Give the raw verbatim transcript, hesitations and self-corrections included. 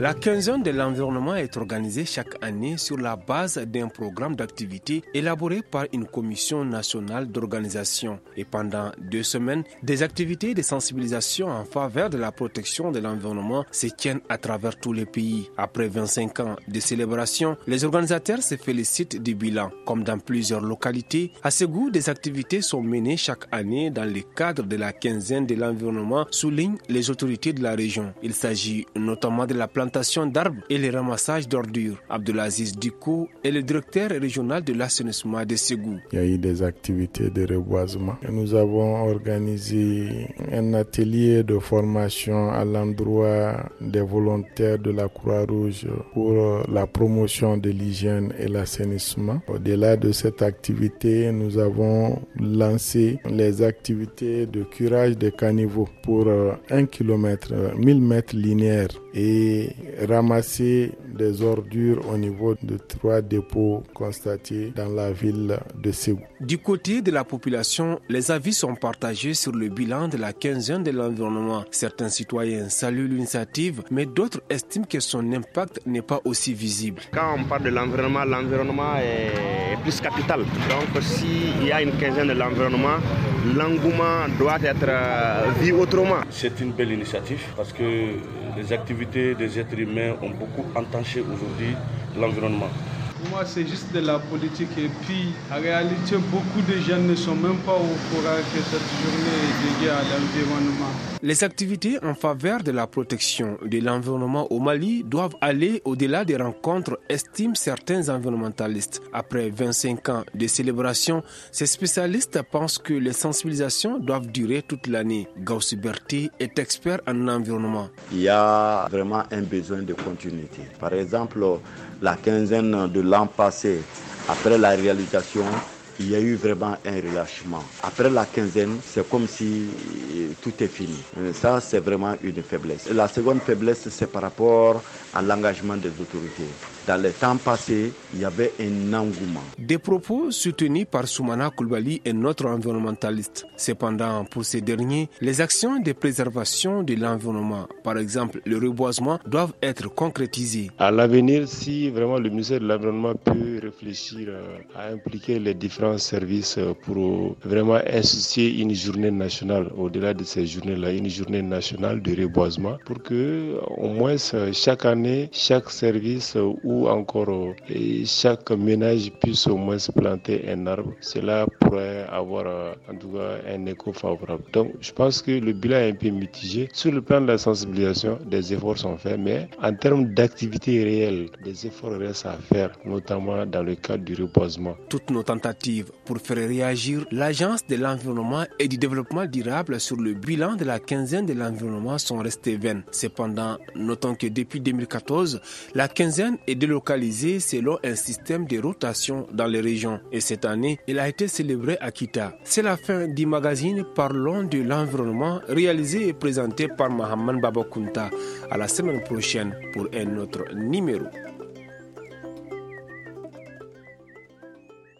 La quinzaine de l'environnement est organisée chaque année sur la base d'un programme d'activité élaboré par une commission nationale d'organisation. Et pendant deux semaines, des activités de sensibilisation en faveur de la protection de l'environnement se tiennent à travers tous les pays. Après vingt-cinq ans de célébration, les organisateurs se félicitent du bilan. Comme dans plusieurs localités, à Ségou, des activités sont menées chaque année dans le cadre de la quinzaine de l'environnement, soulignent les autorités de la région. Il s'agit notamment de la plantation d'arbres et le ramassage d'ordures. Abdelaziz Diko est le directeur régional de l'assainissement de Ségou. Il y a eu des activités de reboisement. Nous avons organisé un atelier de formation à l'endroit des volontaires de la Croix-Rouge pour la promotion de l'hygiène et l'assainissement. Au-delà de cette activité, nous avons lancé les activités de curage des caniveaux pour un kilomètre, mille mètres linéaires et ramasser des ordures au niveau de trois dépôts constatés dans la ville de Ségou. Du côté de la population, les avis sont partagés sur le bilan de la quinzaine de l'environnement. Certains citoyens saluent l'initiative, mais d'autres estiment que son impact n'est pas aussi visible. Quand on parle de l'environnement, l'environnement est plus capital. Donc s'il y a une quinzaine de l'environnement, l'engouement doit être vu autrement. C'est une belle initiative parce que les activités des êtres humains ont beaucoup entaché aujourd'hui l'environnement. Pour moi, c'est juste de la politique et puis en réalité, beaucoup de jeunes ne sont même pas au courant que cette journée est dédiée à l'environnement. Les activités en faveur de la protection de l'environnement au Mali doivent aller au-delà des rencontres, estiment certains environnementalistes. Après vingt-cinq ans de célébration, ces spécialistes pensent que les sensibilisations doivent durer toute l'année. Gauss Berti est expert en environnement. Il y a vraiment un besoin de continuité. Par exemple, la quinzaine de l'an passé, après la réalisation, il y a eu vraiment un relâchement. Après la quinzaine, c'est comme si tout est fini. Ça, c'est vraiment une faiblesse. La seconde faiblesse, c'est par rapport à l'engagement des autorités. Dans les temps passés, il y avait un engouement. Des propos soutenus par Soumana Koulibaly, un autre environnementaliste. Cependant, pour ces derniers, les actions de préservation de l'environnement, par exemple le reboisement, doivent être concrétisées. À l'avenir, si vraiment le ministère de l'Environnement peut réfléchir à impliquer les différents services pour vraiment instituer une journée nationale, au-delà de ces journées-là, une journée nationale de reboisement, pour que au moins chaque année, chaque service ou ou encore chaque ménage puisse au moins se planter un arbre. Cela pourrait avoir en tout cas un écho favorable. Donc je pense que le bilan est un peu mitigé. Sur le plan de la sensibilisation, des efforts sont faits, mais en termes d'activité réelle, des efforts restent à faire, notamment dans le cadre du reboisement. Toutes nos tentatives pour faire réagir l'Agence de l'environnement et du développement durable sur le bilan de la quinzaine de l'environnement sont restées vaines. Cependant, notons que depuis deux mille quatorze, la quinzaine est délocalisée selon un système de rotation dans les régions. Et cette année, elle a été célébrée à Kita. C'est la fin du magazine Parlons de l'environnement, réalisé et présenté par Mohamed Babakunta. À la semaine prochaine pour un autre numéro.